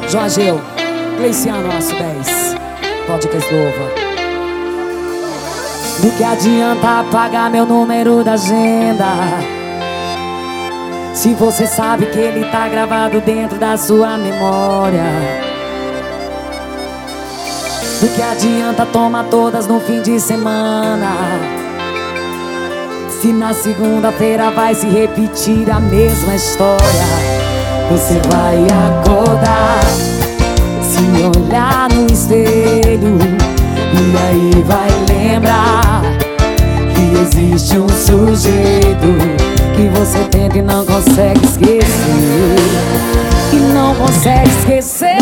Joageu, Gleiciano, nosso 10. Podcast louva. Do que adianta apagar meu número da agenda, se você sabe que ele tá gravado dentro da sua memória? Do que adianta tomar todas no fim de semana, se na segunda-feira vai se repetir a mesma história? Você vai acordar, se olhar no espelho, e aí vai lembrar que existe um sujeito que você tenta e não consegue esquecer, e não consegue esquecer.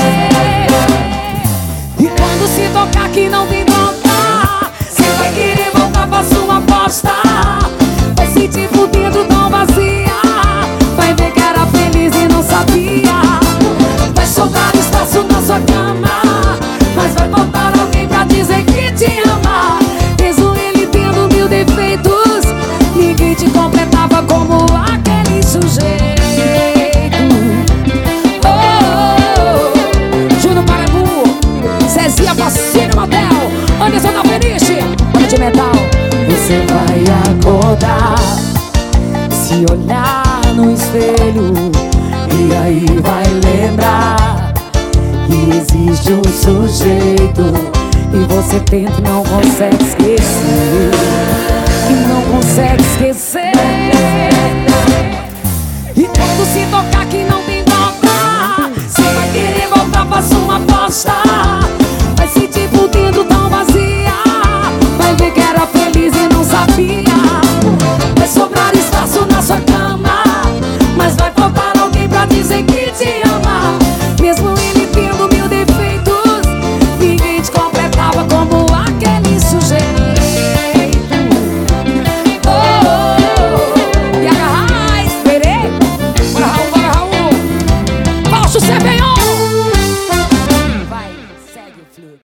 E quando se tocar que não tem volta, você vai querer voltar pra sua aposta. Vai sentir por dentro tão vazia, vai ver que era feliz e não sabia. Vai sobrar espaço na sua cama, mas vai faltar alguém pra dizer que te ama. Mesmo ele tendo mil defeitos, ninguém te completava como aquele sujeito. Júnior Parabu, Zezinha Passinho Motel, Anderson da Feniche, Banda de Metal. Você vai acordar, se olhar no espelho, e aí vai lembrar que existe um sujeito e você tenta e não consegue esquecer, e não consegue